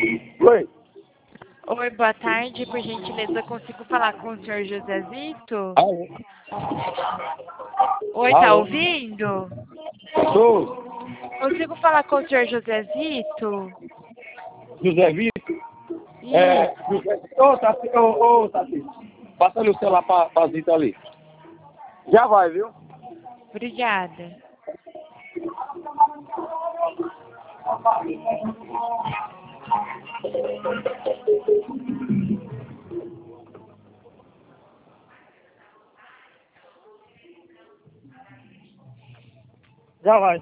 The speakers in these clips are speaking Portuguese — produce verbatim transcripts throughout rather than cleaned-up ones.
Oi. Oi, boa tarde. Por gentileza, consigo falar com o senhor José Zito? Alô? Oi, tá Alô? ouvindo? Sou Consigo falar com o senhor José Zito? José Vitor. É, Isso. José... Ô, Tati, ô, ô, Tati. Passa ali o celular pra, pra Zita ali. Já vai, viu? Obrigada. Já vai.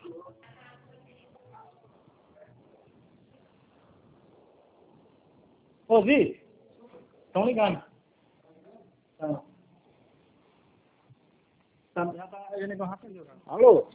Ô, Zi, estão ligando. Tá. Tá, já tá aí o negócio rapidinho. Alô?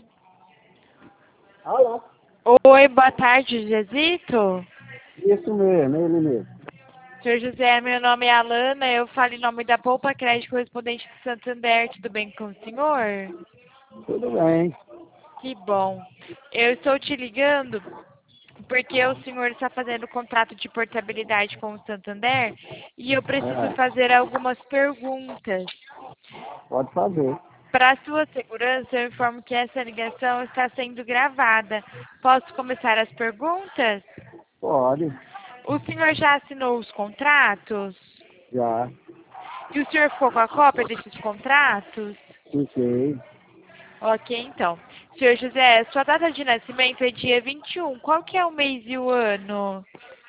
Alô? Oi, boa tarde, José Zito. Isso mesmo, ele mesmo. Senhor José, meu nome é Alana, eu falo em nome da Poupa Crédito Correspondente do Santander. Tudo bem com o senhor? Tudo bem. Que bom. Eu estou te ligando porque o senhor está fazendo contrato de portabilidade com o Santander e eu preciso É, fazer algumas perguntas. pode fazer. Para sua segurança, eu informo que essa ligação está sendo gravada. Posso começar as perguntas? Pode. O senhor já assinou os contratos? Já. E o senhor ficou com a cópia desses contratos? Fiquei. Ok, então. Senhor José, sua data de nascimento é dia vinte e um. Qual que é o mês e o ano?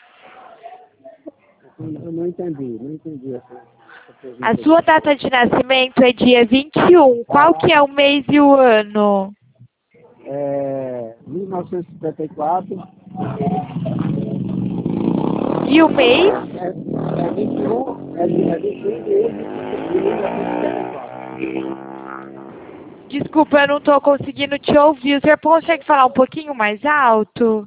Eu não entendi, não entendi essa, essa A pergunta sua aqui. data de nascimento é dia vinte e um. Qual Ah, que é o mês e o ano? é, mil novecentos e setenta e quatro, E o mês? é, é vinte e um, é, de- é vinte e um de outubro de mil novecentos e setenta e quatro. Desculpa, eu não estou conseguindo te ouvir. O senhor consegue falar um pouquinho mais alto?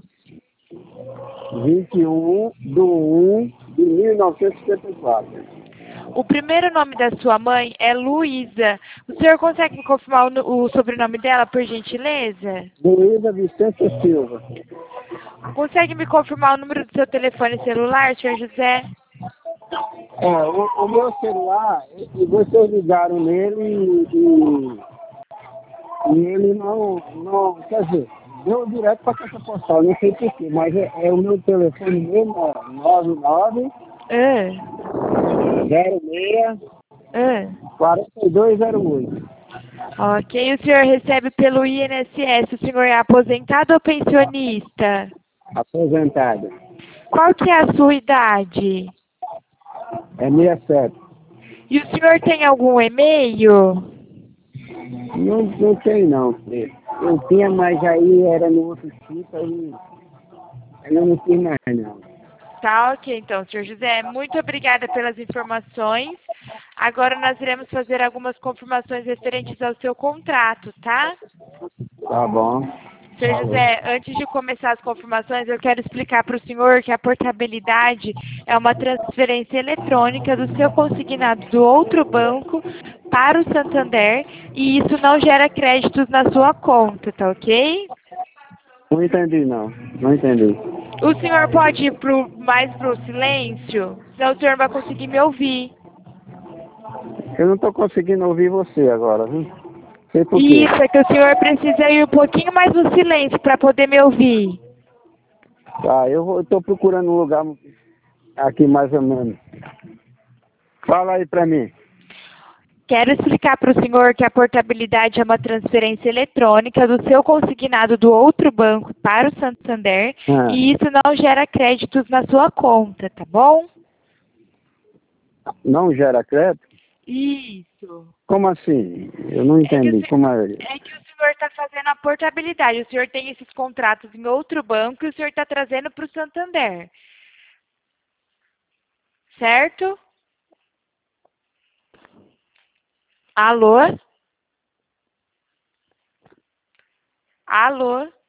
vinte e um de um de mil novecentos e setenta e quatro. O primeiro nome da sua mãe é Luísa. O senhor consegue me confirmar o, nu- o sobrenome dela, por gentileza? Luísa Vicente Silva. Consegue me confirmar o número do seu telefone celular, senhor José? É, o, o meu celular, e vocês ligaram nele e, e ele não, não, quer dizer, deu direto para a caixa postal, não sei porquê, mas é, é o meu telefone mesmo, ó, nove nove Ah, zero seis ah. quatro dois zero oito. Ok, o senhor recebe pelo I N S S. O senhor é aposentado ou pensionista? Aposentado. Qual que é a sua idade? É sessenta e sete. E o senhor tem algum e-mail? Não, não tem não, filho. Eu tinha, mas aí era no outro sítio, aí eu não tinha mais não. Tá, ok, então, senhor José, muito obrigada pelas informações. Agora nós iremos fazer algumas confirmações referentes ao seu contrato, tá? Tá bom. Senhor Falou. José, antes de começar as confirmações, eu quero explicar para o senhor que a portabilidade é uma transferência eletrônica do seu consignado do outro banco para o Santander e isso não gera créditos na sua conta, tá ok? Não entendi não. Não entendi. O senhor pode ir pro, mais para o silêncio? Senão o senhor não vai conseguir me ouvir. Eu não tô conseguindo ouvir você agora, viu? Sei por quê. Isso, é que o senhor precisa ir um pouquinho mais no silêncio para poder me ouvir. Tá, eu vou, eu tô procurando um lugar aqui mais ou menos. Fala aí pra mim. Quero explicar para o senhor que a portabilidade é uma transferência eletrônica do seu consignado do outro banco para o Santander Ah, e isso não gera créditos na sua conta, tá bom? não gera crédito? Isso. Como assim? Eu não É que o, entendi. se- Como é? é que o senhor está fazendo a portabilidade. O senhor tem esses contratos em outro banco e o senhor está trazendo para o Santander. Certo? Alô? Alô?